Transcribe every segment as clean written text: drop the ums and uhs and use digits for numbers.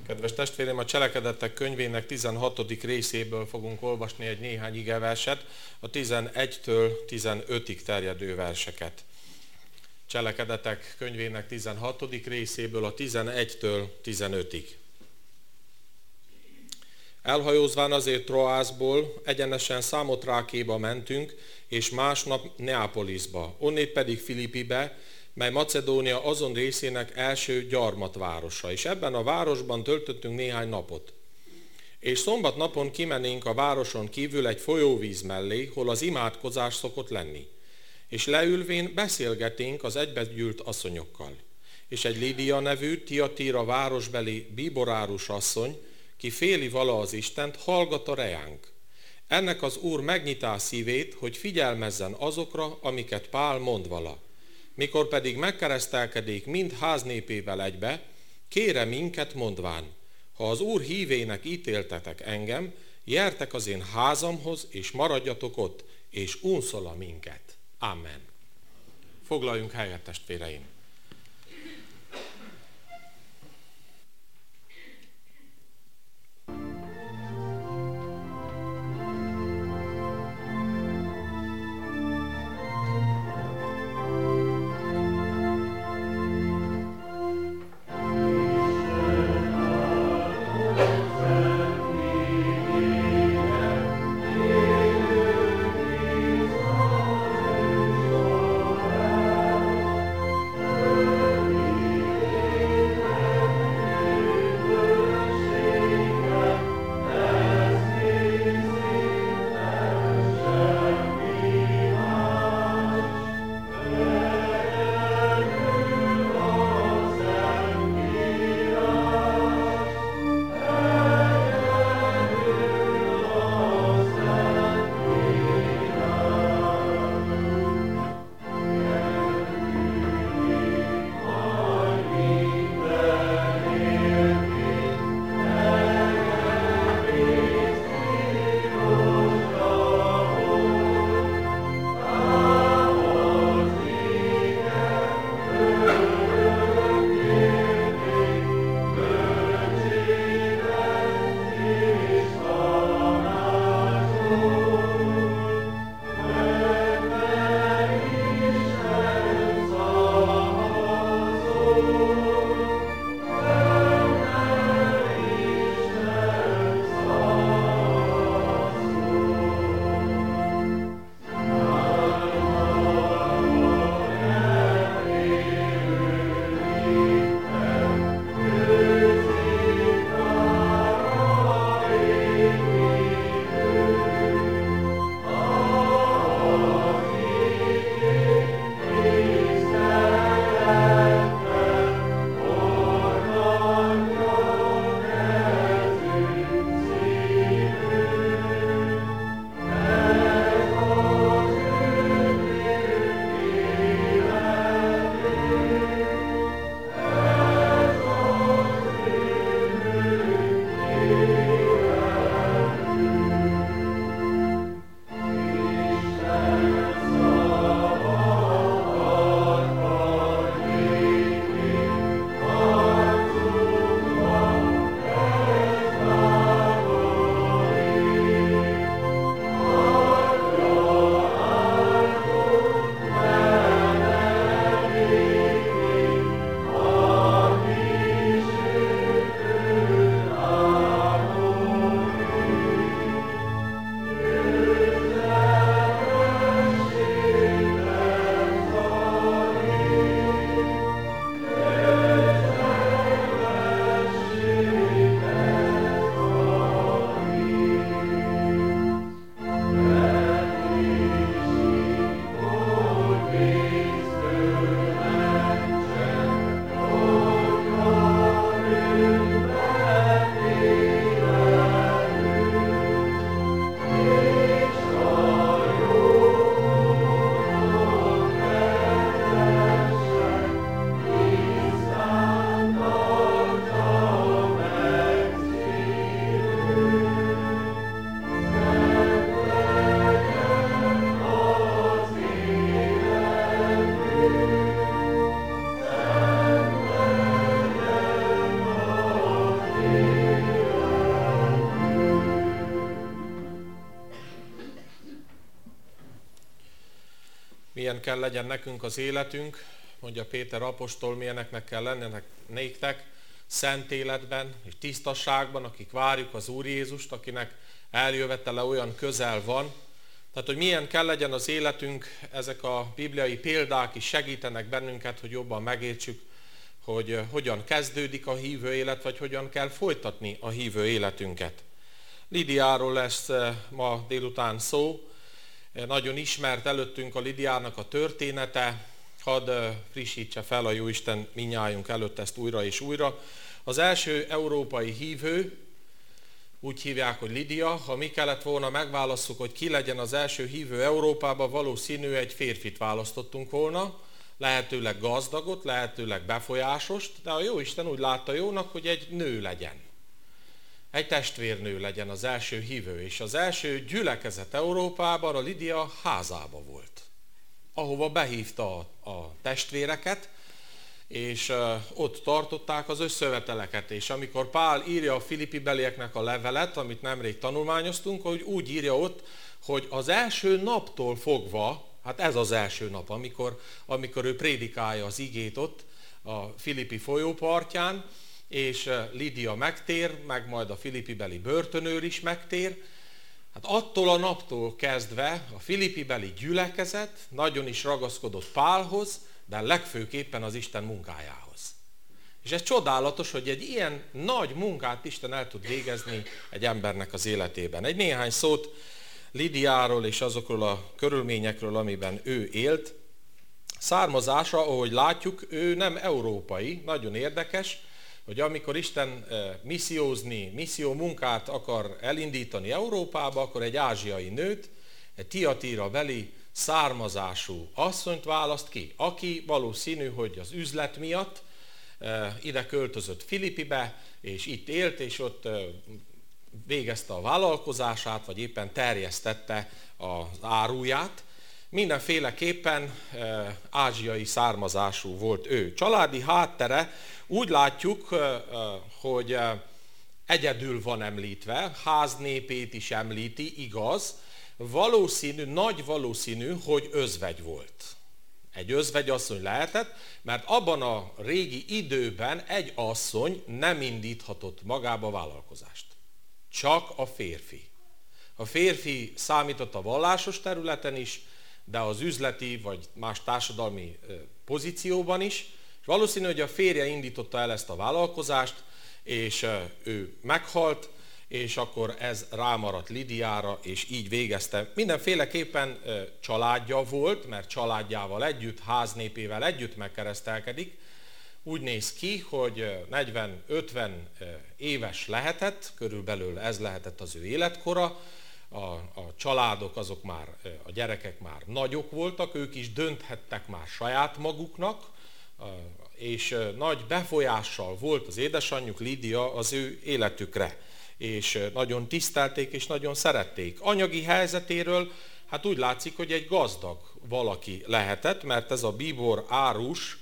Kedves testvérem, a Cselekedetek könyvének 16. részéből fogunk olvasni egy néhány igeverset, a 11-től 15-ig terjedő verseket. Cselekedetek könyvének 16. részéből a 11-től 15-ig. Elhajózván azért Troászból egyenesen Számotrákéba mentünk, és másnap Neapolisba, onnét pedig Filippibe, mely Macedónia azon részének első gyarmatvárosa, és ebben a városban töltöttünk néhány napot. És szombatnapon kimennénk a városon kívül egy folyóvíz mellé, hol az imádkozás szokott lenni. És leülvén beszélgeténk az egybegyűlt asszonyokkal. És egy Lídia nevű Tiatira városbeli bíborárus asszony, ki féli vala az Istent, hallgat a reánk. Ennek az Úr megnyitá szívét, hogy figyelmezzen azokra, amiket Pál mond vala. Mikor pedig megkeresztelkedik mind háznépével egybe, kére minket mondván, ha az Úr hívének ítéltetek engem, jertek az én házamhoz, és maradjatok ott, és unszola minket. Amen. Foglaljunk helyet, testvéreim! Milyen kell legyen nekünk az életünk, mondja Péter apostol, milyeneknek kell lennenek néktek, szent életben és tisztaságban, akik várjuk az Úr Jézust, akinek eljövetele olyan közel van. Tehát, hogy milyen kell legyen az életünk, ezek a bibliai példák is segítenek bennünket, hogy jobban megértsük, hogy hogyan kezdődik a hívő élet, vagy hogyan kell folytatni a hívő életünket. Lidiáról lesz ma délután szó. Nagyon ismert előttünk a Lidiának a története, hadd frissítse fel a Jóisten mindnyájunk előtt ezt újra és újra. Az első európai hívő, úgy hívják, hogy Lidia. Ha mi kellett volna megválasszuk, hogy ki legyen az első hívő Európában, valószínű egy férfit választottunk volna, lehetőleg gazdagot, lehetőleg befolyásost, de a Jóisten úgy látta jónak, hogy egy nő legyen. Egy testvérnő legyen az első hívő, és az első gyülekezet Európában a Lidia házába volt, ahova behívta a testvéreket, és ott tartották az összejöveteleket, és amikor Pál írja a Filippi belieknek a levelet, amit nemrég tanulmányoztunk, hogy úgy írja ott, hogy az első naptól fogva, hát ez az első nap, amikor ő prédikálja az igét ott a Filippi folyópartján, és Lidia megtér, meg majd a Filippi-beli börtönőr is megtér. Hát attól a naptól kezdve a Filippi-beli gyülekezet nagyon is ragaszkodott Pálhoz, de legfőképpen az Isten munkájához. És ez csodálatos, hogy egy ilyen nagy munkát Isten el tud végezni egy embernek az életében. Egy néhány szót Lidiáról és azokról a körülményekről, amiben ő élt. Származása, ahogy látjuk, ő nem európai, nagyon érdekes, hogy amikor Isten misszió munkát akar elindítani Európába, akkor egy ázsiai nőt, egy Tiatira beli származású asszonyt választ ki, aki valószínű, hogy az üzlet miatt ide költözött Filippibe, és itt élt, és ott végezte a vállalkozását, vagy éppen terjesztette az áruját. Mindenféleképpen ázsiai származású volt ő. Családi háttere úgy látjuk, hogy egyedül van említve, háznépét is említi, igaz, nagy valószínű, hogy özvegy volt. Egy özvegyasszony lehetett, mert abban a régi időben egy asszony nem indíthatott magába vállalkozást. Csak a férfi. A férfi számított a vallásos területen is, de az üzleti vagy más társadalmi pozícióban is. És valószínű, hogy a férje indította el ezt a vállalkozást, és ő meghalt, és akkor ez rámaradt Lidiára, és így végezte. Mindenféleképpen családja volt, mert családjával együtt, háznépével együtt megkeresztelkedik. Úgy néz ki, hogy 40-50 éves lehetett, körülbelül ez lehetett az ő életkora. A családok, azok már, a gyerekek már nagyok voltak, ők is dönthettek már saját maguknak, és nagy befolyással volt az édesanyjuk, Lidia, az ő életükre. És nagyon tisztelték, és nagyon szerették. Anyagi helyzetéről, hát úgy látszik, hogy egy gazdag valaki lehetett, mert ez a bíbor árus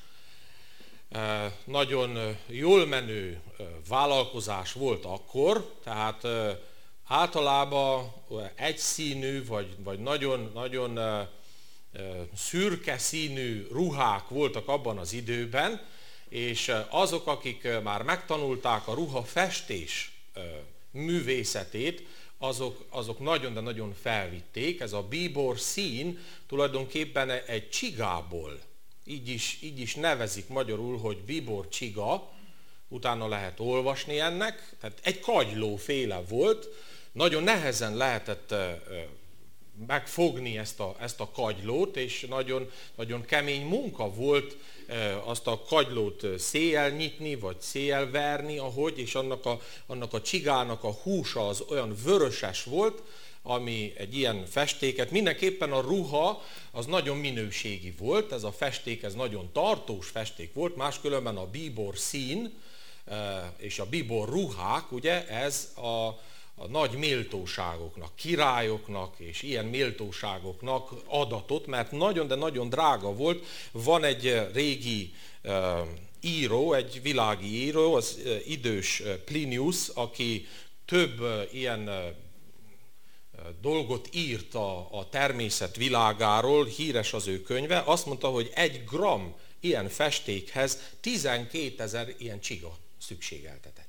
nagyon jól menő vállalkozás volt akkor, tehát általában egyszínű, vagy nagyon szürke színű ruhák voltak abban az időben, és azok, akik már megtanulták a ruhafestés művészetét, azok nagyon, de nagyon felvitték. Ez a bíbor szín tulajdonképpen egy csigából, így is nevezik magyarul, hogy bíbor csiga, utána lehet olvasni ennek, tehát egy kagylóféle volt, nagyon nehezen lehetett megfogni ezt a kagylót, és nagyon, nagyon kemény munka volt azt a kagylót széjjel nyitni, vagy széjjel verni, ahogy, és annak a csigának a húsa az olyan vöröses volt, ami egy ilyen festéket, mindenképpen a ruha az nagyon minőségi volt, ez a festék, ez nagyon tartós festék volt, máskülönben a bíbor szín és a bíbor ruhák, ugye ez a nagy méltóságoknak, királyoknak és ilyen méltóságoknak adatot, mert nagyon, de nagyon drága volt. Van egy régi író, egy világi író, az idős Plinius, aki több ilyen dolgot írt a természet világáról, híres az ő könyve, azt mondta, hogy 1 gramm ilyen festékhez 12 000 ilyen csiga szükségeltetett.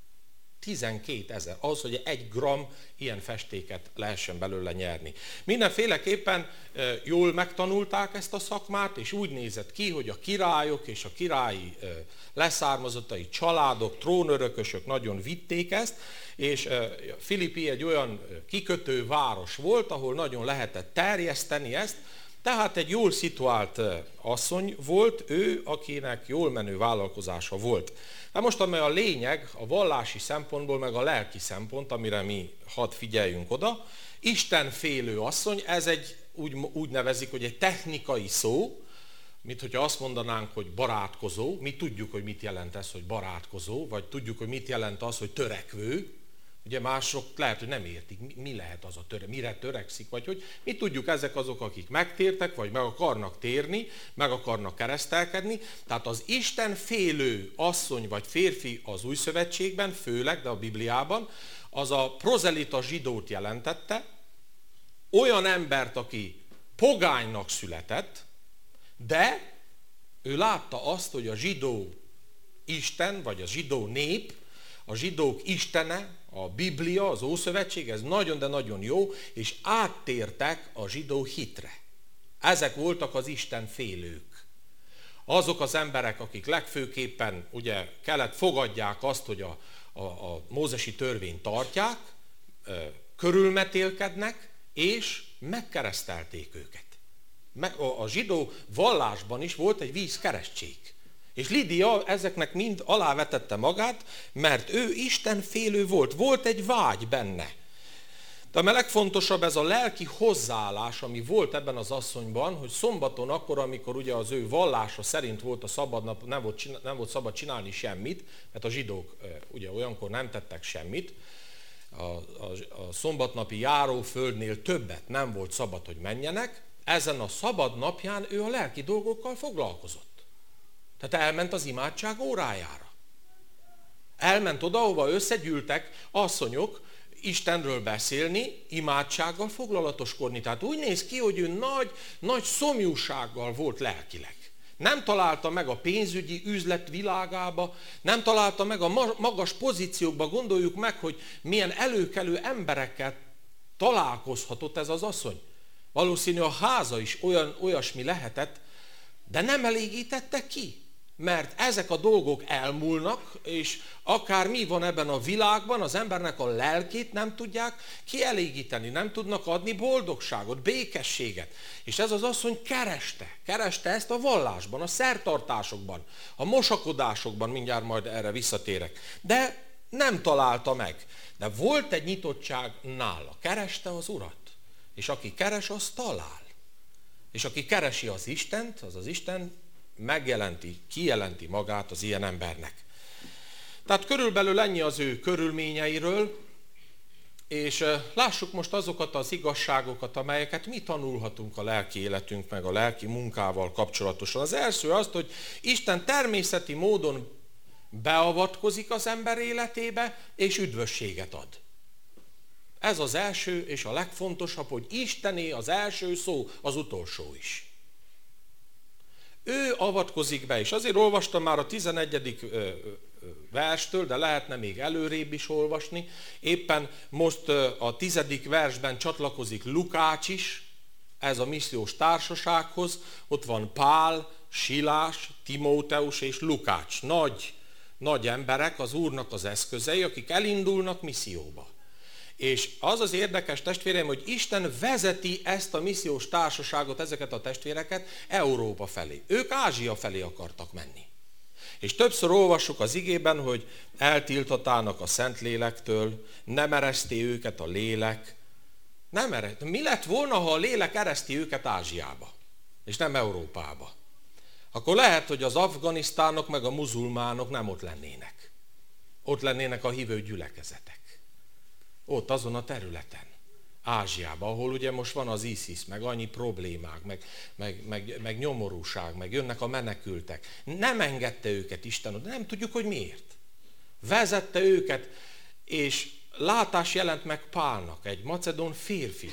12 000, ahhoz, hogy 1 gramm ilyen festéket lehessen belőle nyerni. Mindenféleképpen jól megtanulták ezt a szakmát, és úgy nézett ki, hogy a királyok és a királyi leszármazottai családok, trónörökösök nagyon vitték ezt, és Philippi egy olyan kikötő város volt, ahol nagyon lehetett terjeszteni ezt, tehát egy jól szituált asszony volt ő, akinek jól menő vállalkozása volt. Na most, amely a lényeg, a vallási szempontból, meg a lelki szempont, amire mi hadd figyeljünk oda, istenfélő asszony, ez egy, úgy nevezik, hogy egy technikai szó, mint hogyha azt mondanánk, hogy barátkozó. Mi tudjuk, hogy mit jelent ez, hogy barátkozó, vagy tudjuk, hogy mit jelent az, hogy törekvő. Ugye mások lehet, hogy nem értik, mi lehet az a mire törekszik, vagy hogy mi tudjuk, ezek azok, akik megtértek, vagy meg akarnak térni, meg akarnak keresztelkedni. Tehát az Isten félő asszony vagy férfi az Új Szövetségben, főleg, de a Bibliában, az a prozelita zsidót jelentette, olyan embert, aki pogánynak született, de ő látta azt, hogy a zsidó Isten, vagy a zsidó nép, a zsidók istene, a Biblia, az Ószövetség, ez nagyon, de nagyon jó, és áttértek a zsidó hitre. Ezek voltak az Isten félők. Azok az emberek, akik legfőképpen ugye fogadják azt, hogy a mózesi törvényt tartják, körülmetélkednek, és megkeresztelték őket. A zsidó vallásban is volt egy vízkeresztség. És Lídia ezeknek mind alávetette magát, mert ő istenfélő volt. Volt egy vágy benne. De a legfontosabb ez a lelki hozzáállás, ami volt ebben az asszonyban, hogy szombaton akkor, amikor ugye az ő vallása szerint volt a szabad nap, nem volt szabad csinálni semmit, mert a zsidók ugye olyankor nem tettek semmit, a szombatnapi járóföldnél többet nem volt szabad, hogy menjenek, ezen a szabad napján ő a lelki dolgokkal foglalkozott. Tehát elment az imádság órájára. Elment oda, ahova összegyűltek asszonyok Istenről beszélni, imádsággal foglalatoskodni. Tehát úgy néz ki, hogy ő nagy szomjúsággal volt lelkileg. Nem találta meg a pénzügyi üzlet világába, nem találta meg a magas pozíciókba. Gondoljuk meg, hogy milyen előkelő emberekkel találkozhatott ez az asszony. Valószínű a háza is olyasmi lehetett, de nem elégítette ki. Mert ezek a dolgok elmúlnak, és akár mi van ebben a világban, az embernek a lelkét nem tudják kielégíteni, nem tudnak adni boldogságot, békességet. És ez az asszony kereste ezt a vallásban, a szertartásokban, a mosakodásokban, mindjárt majd erre visszatérek. De nem találta meg. De volt egy nyitottság nála, kereste az Urat. És aki keres, az talál. És aki keresi az Istent, az Isten kijelenti magát az ilyen embernek. Tehát körülbelül ennyi az ő körülményeiről, és lássuk most azokat az igazságokat, amelyeket mi tanulhatunk a lelki életünk, meg a lelki munkával kapcsolatosan. Az első az, hogy Isten természeti módon beavatkozik az ember életébe, és üdvösséget ad. Ez az első és a legfontosabb, hogy Istené az első szó, az utolsó is. Ő avatkozik be, és azért olvastam már a 11. verstől, de lehetne még előrébb is olvasni. Éppen most a 10. versben csatlakozik Lukács is, ez a missziós társasághoz. Ott van Pál, Silás, Timóteus és Lukács. Nagy emberek, az Úrnak az eszközei, akik elindulnak misszióba. És az az érdekes, testvéreim, hogy Isten vezeti ezt a missziós társaságot, ezeket a testvéreket Európa felé. Ők Ázsia felé akartak menni. És többször olvassuk az igében, hogy eltiltatának a Szentlélektől, nem ereszti őket a lélek. Mi lett volna, ha a lélek ereszti őket Ázsiába, és nem Európába? Akkor lehet, hogy az afganisztánok meg a muzulmánok nem ott lennének. Ott lennének a hívő gyülekezetek. Ott azon a területen. Ázsiába, ahol ugye most van az ISIS, meg annyi problémák, meg nyomorúság, meg jönnek a menekültek. Nem engedte őket Isten, de nem tudjuk, hogy miért. Vezette őket, és látás jelent meg Pálnak, egy macedón férfi.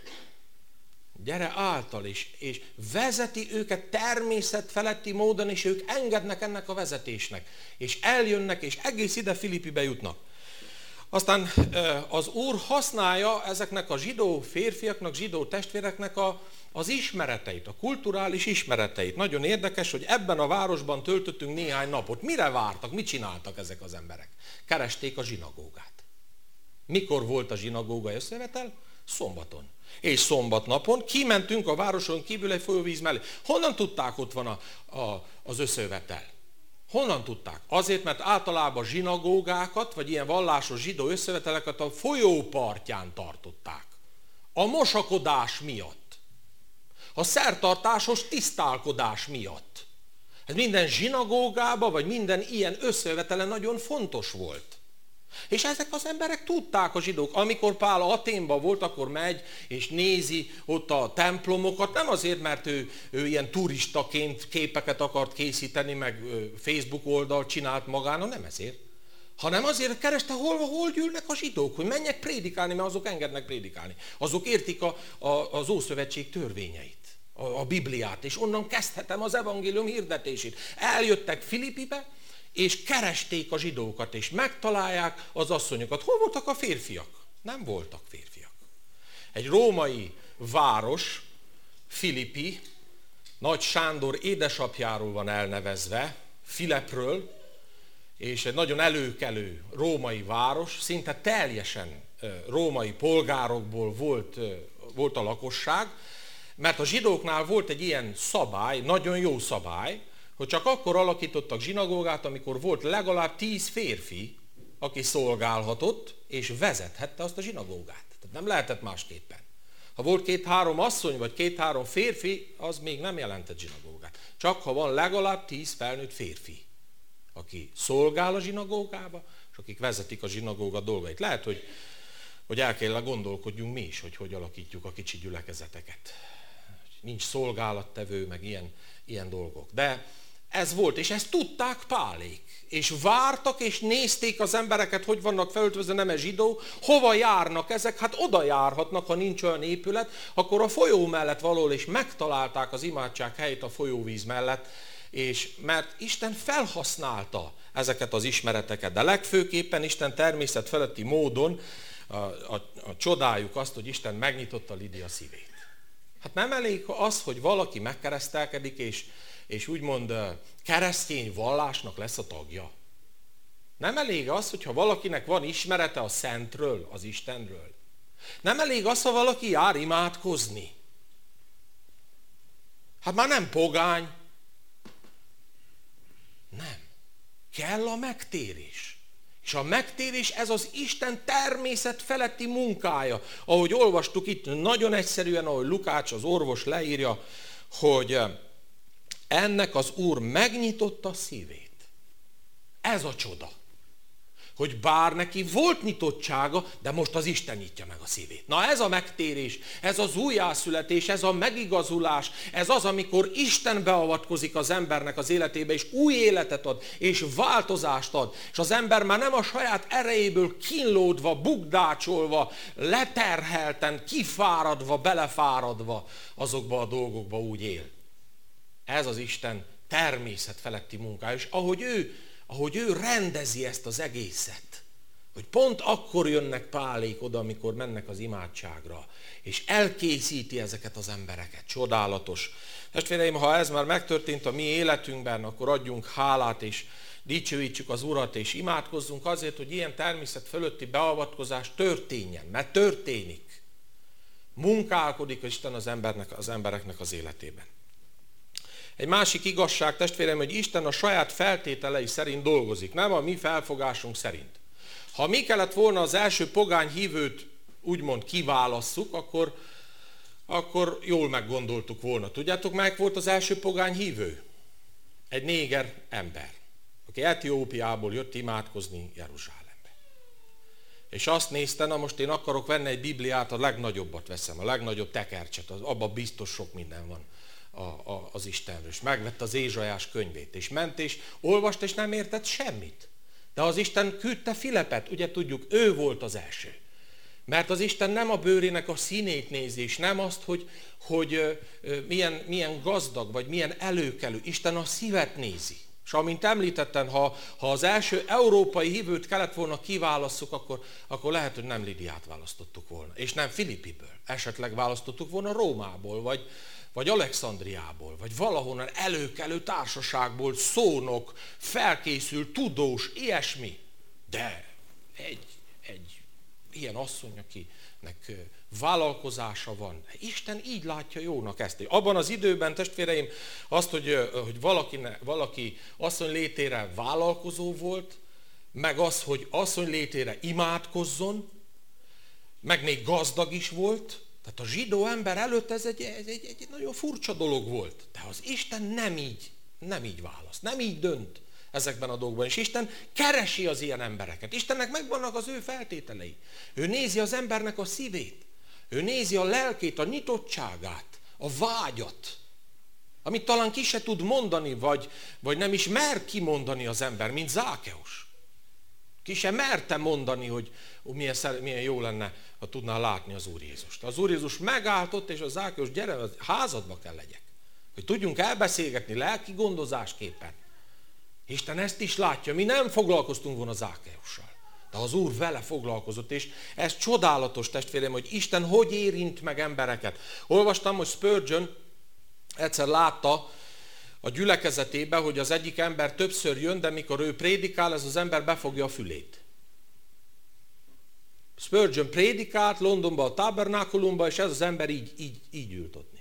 Gyere által, és vezeti őket természetfeletti módon, és ők engednek ennek a vezetésnek. És eljönnek, és egész ide Filippibe jutnak. Aztán az Úr használja ezeknek a zsidó férfiaknak, zsidó testvéreknek az ismereteit, a kulturális ismereteit. Nagyon érdekes, hogy ebben a városban töltöttünk néhány napot. Mire vártak, mit csináltak ezek az emberek? Keresték a zsinagógát. Mikor volt a zsinagógai összevetel? Szombaton. És szombatnapon kimentünk a városon kívül egy folyóvíz mellé. Honnan tudták, ott van az összevetel? Honnan tudták? Azért, mert általában zsinagógákat, vagy ilyen vallásos zsidó összeveteleket a folyó partján tartották. A mosakodás miatt. A szertartásos tisztálkodás miatt. Ez minden zsinagógában, vagy minden ilyen összevetele nagyon fontos volt. És ezek az emberek tudták, a zsidók, amikor Pál Athénban volt, akkor megy és nézi ott a templomokat, nem azért, mert ő ilyen turistaként képeket akart készíteni, meg Facebook oldalt csinált magának, nem ezért, hanem azért kereste, hol gyűlnek a zsidók, hogy menjek prédikálni, mert azok engednek prédikálni. Azok értik az Ószövetség törvényeit, a Bibliát, és onnan kezdhetem az evangélium hirdetését. Eljöttek Filippibe, és keresték a zsidókat, és megtalálják az asszonyokat. Hol voltak a férfiak? Nem voltak férfiak. Egy római város, Filippi, Nagy Sándor édesapjáról van elnevezve, Filepről, és egy nagyon előkelő római város, szinte teljesen római polgárokból volt a lakosság, mert a zsidóknál volt egy ilyen szabály, nagyon jó szabály, hogy csak akkor alakítottak zsinagógát, amikor volt legalább 10 férfi, aki szolgálhatott, és vezethette azt a zsinagógát. Tehát nem lehetett másképpen. Ha volt 2-3 asszony, vagy 2-3 férfi, az még nem jelentett zsinagógát. Csak ha van legalább 10 felnőtt férfi, aki szolgál a zsinagógába, és akik vezetik a zsinagóga dolgait. Lehet, hogy el kell gondolkodjunk mi is, hogy alakítjuk a kicsi gyülekezeteket. Nincs szolgálattevő, meg ilyen dolgok. De ez volt, és ezt tudták Pálék. És vártak, és nézték az embereket, hogy vannak felöltözve, nem zsidó, hova járnak ezek, hát oda járhatnak, ha nincs olyan épület, akkor a folyó mellett valahol, és megtalálták az imádság helyét a folyóvíz mellett, és mert Isten felhasználta ezeket az ismereteket, de legfőképpen Isten természet feletti módon a csodáljuk azt, hogy Isten megnyitotta Lídia szívét. Hát nem elég az, hogy valaki megkeresztelkedik, és úgymond keresztény vallásnak lesz a tagja. Nem elég az, hogyha valakinek van ismerete a Szentről, az Istenről. Nem elég az, ha valaki jár imádkozni. Hát már nem pogány. Nem. Kell a megtérés. És a megtérés, ez az Isten természet feletti munkája. Ahogy olvastuk itt, nagyon egyszerűen, ahogy Lukács, az orvos leírja, hogy ennek az Úr megnyitotta a szívét. Ez a csoda. Hogy bár neki volt nyitottsága, de most az Isten nyitja meg a szívét. Na ez a megtérés, ez az újjászületés, ez a megigazulás, ez az, amikor Isten beavatkozik az embernek az életébe, és új életet ad, és változást ad. És az ember már nem a saját erejéből kínlódva, bukdácsolva, leterhelten, kifáradva, belefáradva azokba a dolgokba úgy él. Ez az Isten természet feletti munkája, és ahogy ő rendezi ezt az egészet, hogy pont akkor jönnek Pálék oda, amikor mennek az imádságra, és elkészíti ezeket az embereket. Csodálatos. Testvéreim, ha ez már megtörtént a mi életünkben, akkor adjunk hálát, és dicsőítsük az Urat, és imádkozzunk azért, hogy ilyen természet fölötti beavatkozás történjen, mert történik. Munkálkodik Isten az embereknek az életében. Egy másik igazság, testvérem, hogy Isten a saját feltételei szerint dolgozik, nem a mi felfogásunk szerint. Ha mi kellett volna az első pogány hívőt úgymond kiválasszuk, akkor jól meggondoltuk volna. Tudjátok, melyik volt az első pogány hívő? Egy néger ember, aki Etiópiából jött imádkozni Jeruzsálembe. És azt nézte, na most én akarok venni egy Bibliát, a legnagyobbat veszem, a legnagyobb tekercset, abban biztos sok minden van az Istenről. És megvette az Ézsaiás könyvét, és ment, és olvast, és nem értett semmit. De az Isten küldte Filipet, ugye tudjuk, ő volt az első. Mert az Isten nem a bőrének a színét nézi, és nem azt, hogy milyen gazdag, vagy milyen előkelő. Isten a szívet nézi. És amint említettem, ha az első európai hívőt kellett volna kiválasszuk, akkor lehet, hogy nem Lidiát választottuk volna. És nem Filipiből. Esetleg választottuk volna Rómából, vagy Alexandriából, vagy valahonnan előkelő társaságból, szónok, felkészült, tudós, ilyesmi. De egy ilyen asszony, akinek vállalkozása van. Isten így látja jónak ezt. Abban az időben, testvéreim, azt, hogy valaki asszony létére vállalkozó volt, meg az, hogy asszony létére imádkozzon, meg még gazdag is volt. Tehát a zsidó ember előtt ez egy nagyon furcsa dolog volt. De az Isten nem így választ, nem így dönt ezekben a dolgokban. És Isten keresi az ilyen embereket. Istennek megvannak az ő feltételei. Ő nézi az embernek a szívét. Ő nézi a lelkét, a nyitottságát, a vágyat, amit talán ki se tud mondani, vagy nem is mer kimondani az ember, mint Zákeus. Ki se merte mondani, hogy milyen jó lenne, ha tudná látni az Úr Jézust. Az Úr Jézus megállt ott, és a Zákeus, gyere, a házadba kell legyek. Hogy tudjunk elbeszélgetni lelki gondozásképpen. Isten ezt is látja, mi nem foglalkoztunk volna Zákeussal. De az Úr vele foglalkozott, és ez csodálatos, testvérem, hogy Isten hogy érint meg embereket. Olvastam, hogy Spurgeon egyszer látta a gyülekezetébe, hogy az egyik ember többször jön, de mikor ő prédikál, ez az ember befogja a fülét. Spurgeon prédikált Londonban a tabernákulumban, és ez az ember így ült ott.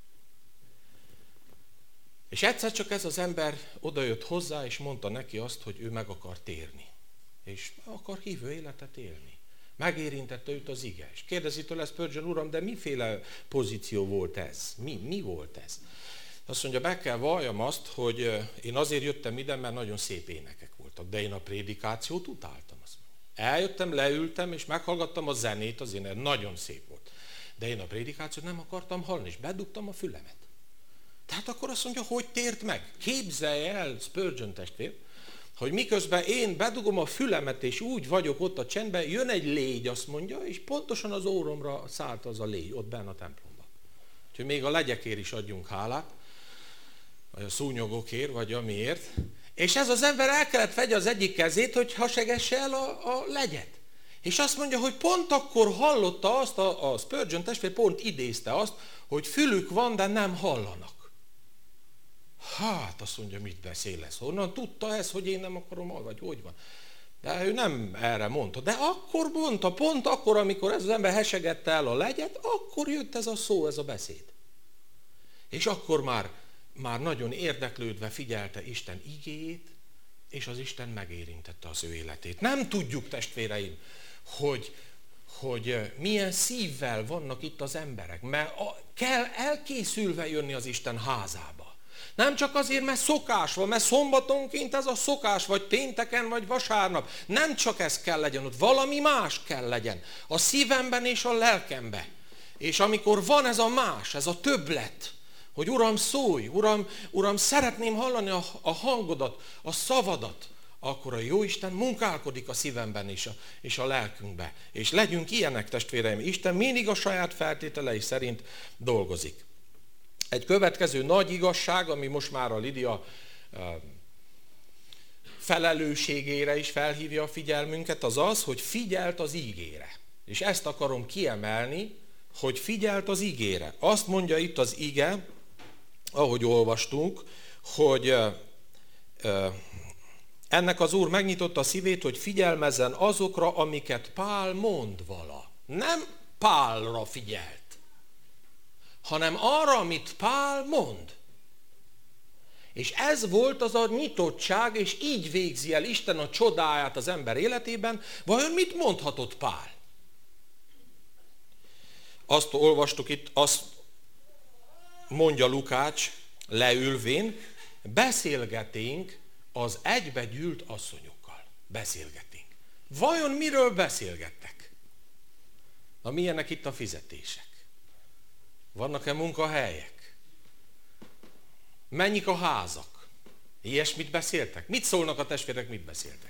És egyszer csak ez az ember odajött hozzá, és mondta neki azt, hogy ő meg akar térni. És akar hívő életet élni. Megérintette őt az ige. És kérdezi tőle Spurgeon, uram, de miféle pozíció volt ez? Mi volt ez? Azt mondja, be kell valljam azt, hogy én azért jöttem ide, mert nagyon szép énekek voltak. De én a prédikációt utáltam. Eljöttem, leültem, és meghallgattam a zenét, az ének nagyon szép volt. De én a prédikációt nem akartam hallani, és bedugtam a fülemet. Tehát akkor azt mondja, hogy tért meg? Képzelje el, Spurgeon testvér, hogy miközben én bedugom a fülemet, és úgy vagyok ott a csendben, jön egy légy, azt mondja, és pontosan az óromra szállt az a légy, ott benne a templomban. Úgyhogy még a legyekért is adjunk hálát, vagy a szúnyogokért, vagy amiért. És ez az ember el kellett vegye az egyik kezét, hogy hasegesse el a legyet. És azt mondja, hogy pont akkor hallotta azt, a Spurgeon testvér pont idézte azt, hogy fülük van, de nem hallanak. Hát, azt mondja, mit beszélesz? Honnan tudta ez, hogy én nem akarom, vagy hogy van? De ő nem erre mondta. De akkor mondta, pont akkor, amikor ez az ember hesegette el a legyet, akkor jött ez a szó, ez a beszéd. És akkor már nagyon érdeklődve figyelte Isten igéjét, és az Isten megérintette az ő életét. Nem tudjuk, testvéreim, hogy milyen szívvel vannak itt az emberek, mert kell elkészülve jönni az Isten házába. Nem csak azért, mert szokás van, mert szombatonként ez a szokás, vagy pénteken, vagy vasárnap. Nem csak ez kell legyen, ott valami más kell legyen. A szívemben és a lelkemben. És amikor van ez a más, ez a többlet, hogy Uram, szólj, Uram, szeretném hallani a hangodat, a szavadat, akkor a Jóisten munkálkodik a szívemben és a lelkünkben. És legyünk ilyenek, testvéreim. Isten mindig a saját feltételei szerint dolgozik. Egy következő nagy igazság, ami most már a Lidia felelősségére is felhívja a figyelmünket, az az, hogy figyelt az ígére. És ezt akarom kiemelni, hogy figyelt az ígére. Azt mondja itt az ige, ahogy olvastunk, hogy ennek az Úr megnyitotta a szívét, hogy figyelmezzen azokra, amiket Pál mond vala. Nem Pálra figyelt, hanem arra, amit Pál mond. És ez volt az a nyitottság, és így végzi el Isten a csodáját az ember életében. Vajon mit mondhatott Pál? Azt olvastuk itt, azt mondja Lukács leülvén, beszélgeténk az egybegyűlt asszonyokkal. Beszélgeténk. Vajon miről beszélgettek? Na milyenek itt a fizetések? Vannak-e munkahelyek? Mennyik a házak? Ilyesmit beszéltek? Mit szólnak a testvérek, mit beszéltek?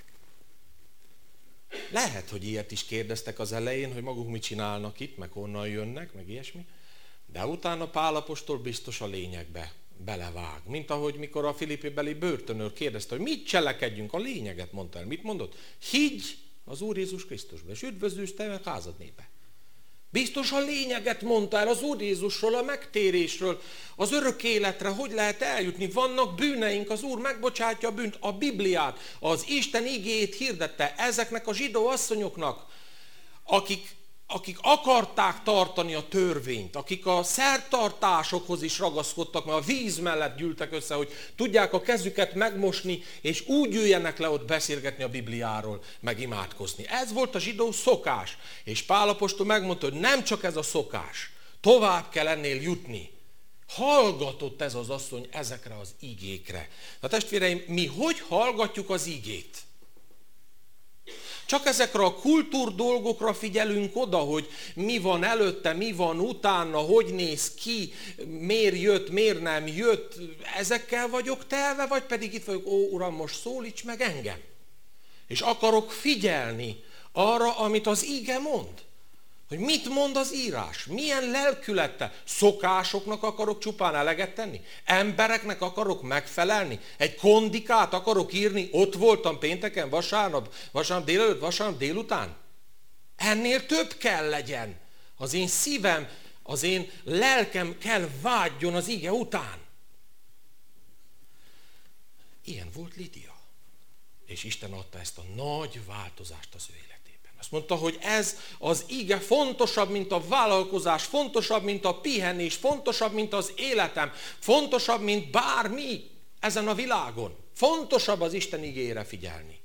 Lehet, hogy ilyet is kérdeztek az elején, hogy maguk mit csinálnak itt, meg honnan jönnek, meg ilyesmi. De utána Pál apostol biztos a lényegbe belevág. Mint ahogy mikor a Filippibeli börtönőr kérdezte, hogy mit cselekedjünk, a lényeget mondta el. Mit mondott? Higgy az Úr Jézus Krisztusba, és üdvözülsz te meg házad népe. Biztos a lényeget mondta el az Úr Jézusról, a megtérésről, az örök életre, hogy lehet eljutni. Vannak bűneink, az Úr megbocsátja a bűnt, a Bibliát, az Isten igéjét hirdette ezeknek a zsidó asszonyoknak, akik akarták tartani a törvényt, akik a szertartásokhoz is ragaszkodtak, mert a víz mellett gyűltek össze, hogy tudják a kezüket megmosni, és úgy üljenek le ott beszélgetni a Bibliáról, meg imádkozni. Ez volt a zsidó szokás. És Pál apostol megmondta, hogy nem csak ez a szokás, tovább kell ennél jutni. Hallgatott ez az asszony ezekre az igékre. Na testvéreim, mi hogy hallgatjuk az igét? Csak ezekre a kultúr dolgokra figyelünk oda, hogy mi van előtte, mi van utána, hogy néz ki, miért jött, miért nem jött. Ezekkel vagyok telve, vagy pedig itt vagyok, ó Uram, most szólíts meg engem. És akarok figyelni arra, amit az ige mond. Hogy mit mond az írás, milyen lelkülettel, szokásoknak akarok csupán eleget tenni, embereknek akarok megfelelni, egy kondikát akarok írni, ott voltam pénteken, vasárnap délelőtt, vasárnap délután. Ennél több kell legyen. Az én szívem, az én lelkem kell vágyjon az ige után. Ilyen volt Lídia. És Isten adta ezt a nagy változást az ő életében. Azt mondta, hogy ez az ige fontosabb, mint a vállalkozás, fontosabb, mint a pihenés, fontosabb, mint az életem, fontosabb, mint bármi ezen a világon. Fontosabb az Isten igéjére figyelni.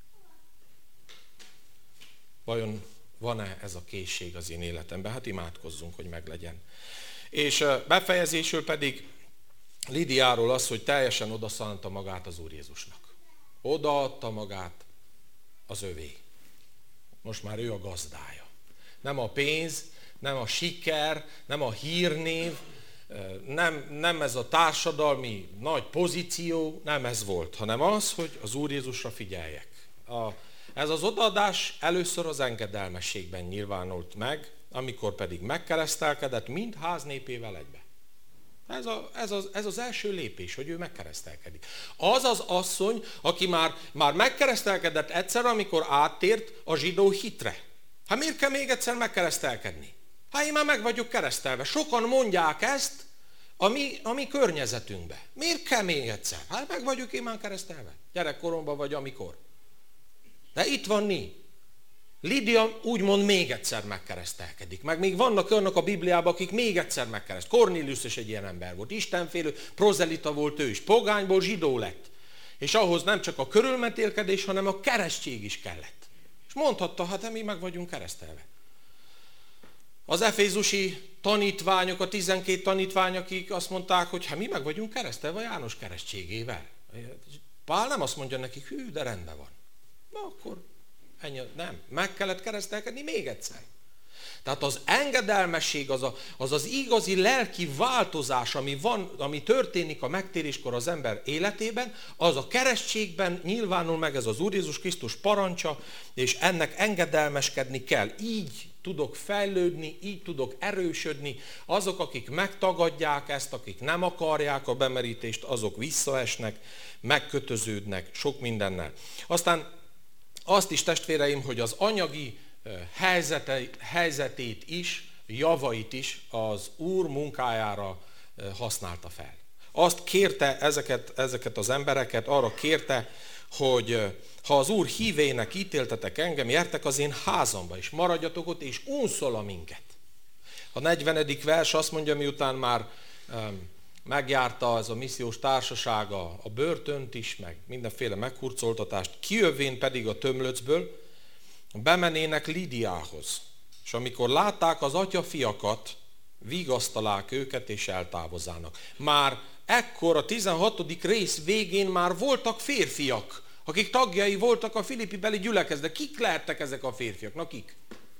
Vajon van-e ez a készség az én életemben? Hát imádkozzunk, hogy meglegyen. És befejezésül pedig Lídiáról az, hogy teljesen odaszánta magát az Úr Jézusnak. Odaadta magát az övé. Most már ő a gazdája. Nem a pénz, nem a siker, nem a hírnév, nem ez a társadalmi nagy pozíció, nem ez volt, hanem az, hogy az Úr Jézusra figyeljek. Ez az odaadás először az engedelmességben nyilvánult meg, amikor pedig megkeresztelkedett mind ház népével egybe. Ez az első lépés, hogy ő megkeresztelkedik. Az az asszony, aki már megkeresztelkedett egyszer, amikor áttért a zsidó hitre. Hát miért kell még egyszer megkeresztelkedni? Hát én már meg vagyok keresztelve. Sokan mondják ezt a mi környezetünkbe. Miért kell még egyszer? Hát meg vagyok én már keresztelve. Gyerekkoromban vagy amikor. De itt van mi. Lídia úgymond még egyszer megkeresztelkedik. Meg még vannak olyanok a Bibliában, akik még egyszer megkereszt. Kornélius is egy ilyen ember volt. Istenfélő, prozelita volt ő is. Pogányból zsidó lett. És ahhoz nem csak a körülmetélkedés, hanem a keresztség is kellett. És mondhatta, hát mi meg vagyunk keresztelve. Az efézusi tanítványok, a 12 tanítvány, akik azt mondták, hogy hát mi meg vagyunk keresztelve János keresztségével. Pál nem azt mondja nekik, hű, de rendben van. Na akkor ennyi, nem, meg kellett keresztelkedni még egyszer. Tehát az engedelmesség, az igazi lelki változás, ami történik a megtéréskor az ember életében, az a keresztségben nyilvánul meg, ez az Úr Jézus Krisztus parancsa, és ennek engedelmeskedni kell. Így tudok fejlődni, így tudok erősödni. Azok, akik megtagadják ezt, akik nem akarják a bemerítést, azok visszaesnek, megkötöződnek sok mindennel. Aztán azt is, testvéreim, hogy az anyagi helyzetét is, javait is az Úr munkájára használta fel. Azt kérte ezeket az embereket, arra kérte, hogy ha az Úr hívének ítéltetek engem, gyertek az én házamba, és maradjatok ott, és unszol a minket. A 40. vers azt mondja, miután már megjárta ez a missziós társasága a börtönt is, meg mindenféle meghurcoltatást, kijövén pedig a tömlöcből, bemenének Lídiához. És amikor látták az atyafiakat, vigasztalák őket és eltávozának. Már ekkor a 16. rész végén már voltak férfiak, akik tagjai voltak a Filippi-beli gyülekezetnek. Kik lehettek ezek a férfiak? Na kik?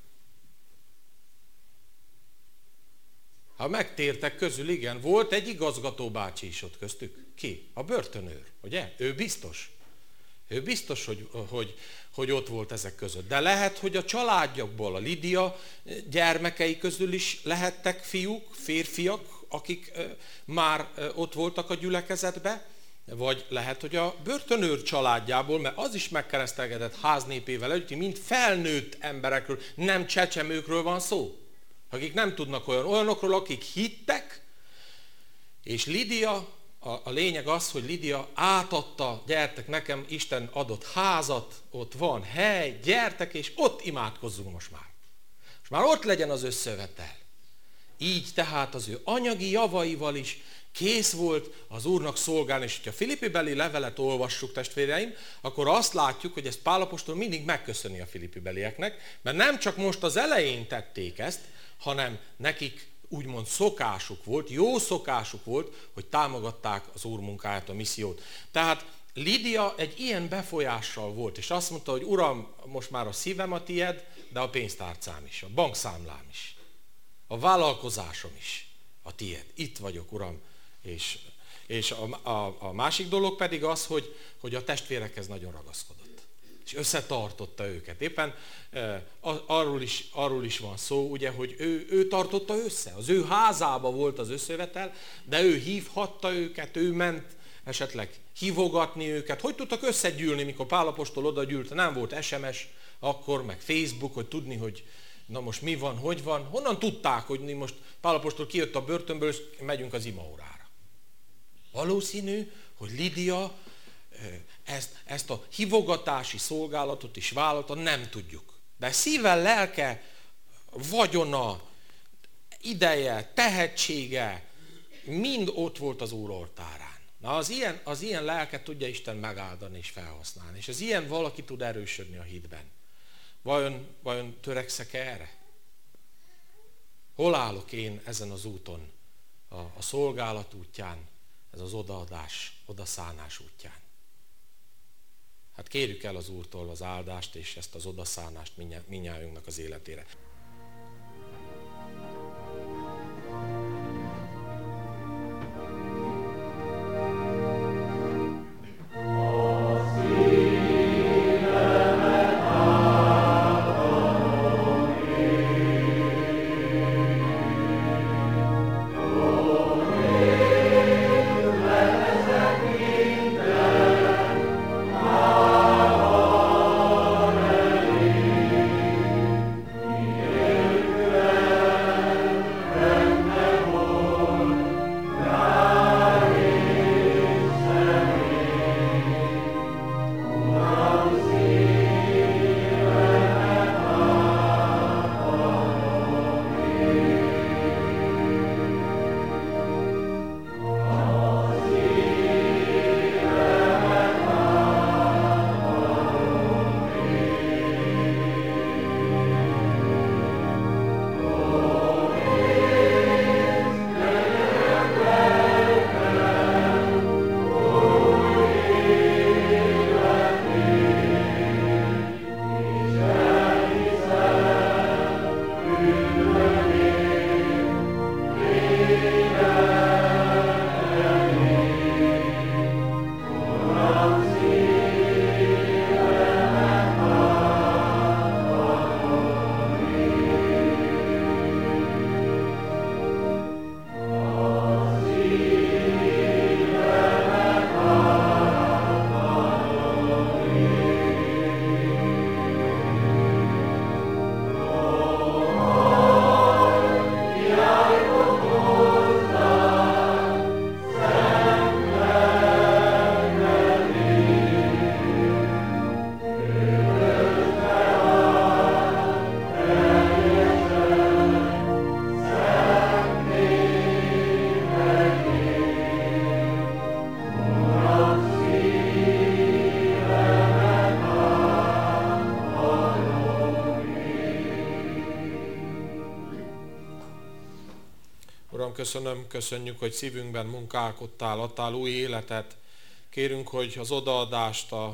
Ha megtértek közül, igen, volt egy igazgató bácsi is ott köztük. Ki? A börtönőr, ugye? Ő biztos. Ő biztos, hogy ott volt ezek között. De lehet, hogy a családjakból, a Lídia gyermekei közül is lehettek fiúk, férfiak, akik már ott voltak a gyülekezetbe, vagy lehet, hogy a börtönőr családjából, mert az is megkeresztelkedett háznépével együtt, mind felnőtt emberekről, nem csecsemőkről van szó, akik nem tudnak olyanokról, akik hittek, és Lídia, a lényeg az, hogy Lídia átadta, gyertek nekem, Isten adott házat, ott van hely, gyertek, és ott imádkozzunk most már. Most már ott legyen az összevetel. Így tehát az ő anyagi javaival is kész volt az Úrnak szolgálni, és hogyha a Filippi-beli levelet olvassuk, testvéreim, akkor azt látjuk, hogy ezt Pál apostol mindig megköszöni a Filippi-belieknek, mert nem csak most az elején tették ezt, hanem nekik úgymond szokásuk volt, jó szokásuk volt, hogy támogatták az Úr munkáját, a missziót. Tehát Lídia egy ilyen befolyással volt, és azt mondta, hogy Uram, most már a szívem a tied, de a pénztárcám is, a bankszámlám is, a vállalkozásom is a tied. Itt vagyok, Uram. És a másik dolog pedig az, hogy a testvérekhez nagyon ragaszkodott. És összetartotta őket. Éppen arról is van szó, ugye, hogy ő tartotta össze. Az ő házába volt az összevetel, de ő hívhatta őket, ő ment esetleg hívogatni őket. Hogy tudtak összegyűlni, mikor Pál apostol oda gyűlt? Nem volt SMS akkor, meg Facebook, hogy tudni, hogy na most mi van, hogy van. Honnan tudták, hogy most Pál apostol kijött a börtönből, és megyünk az imaórára? Valószínű, hogy Lídia ezt a hívogatási szolgálatot is vállalta, nem tudjuk. De szíve, lelke, vagyona, ideje, tehetsége, mind ott volt az Úr oltárán. Na az ilyen lelket tudja Isten megáldani és felhasználni. És az ilyen valaki tud erősödni a hitben. Vajon törekszek erre? Hol állok én ezen az úton? A szolgálat útján, ez az odaadás, odaszánás útján. Hát kérjük el az Úrtól az áldást és ezt az odaszánást mindnyájunknak az életére. Köszönjük, hogy szívünkben munkálkodtál, adtál új életet. Kérünk, hogy az odaadást, a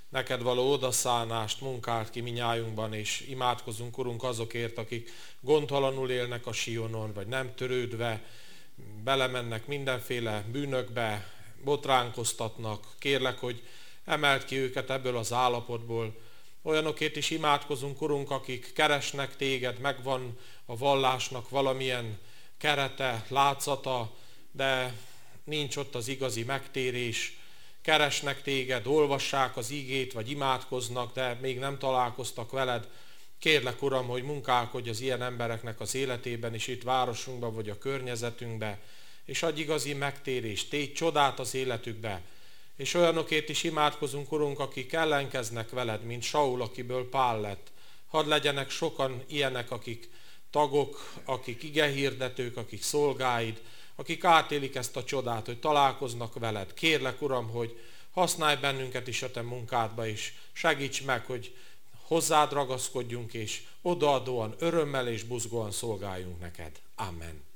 neked való odaszánást, munkát ki minnyájunkban, és imádkozunk, Urunk, azokért, akik gondtalanul élnek a Sionon, vagy nem törődve, belemennek mindenféle bűnökbe, botránkoztatnak. Kérlek, hogy emeld ki őket ebből az állapotból. Olyanokért is imádkozunk, Urunk, akik keresnek téged, megvan a vallásnak valamilyen kerete, látszata, de nincs ott az igazi megtérés. Keresnek téged, olvassák az igét, vagy imádkoznak, de még nem találkoztak veled. Kérlek, Uram, hogy munkálkodj az ilyen embereknek az életében is, itt városunkban, vagy a környezetünkben, és adj igazi megtérést, tégy csodát az életükbe. És olyanokért is imádkozunk, Urunk, akik ellenkeznek veled, mint Saul, akiből Pál lett. Hadd legyenek sokan ilyenek, akik tagok, akik igehirdetők, akik szolgáid, akik átélik ezt a csodát, hogy találkoznak veled. Kérlek, Uram, hogy használj bennünket is a te munkádba, és segíts meg, hogy hozzád ragaszkodjunk, és odaadóan, örömmel és buzgóan szolgáljunk neked. Amen.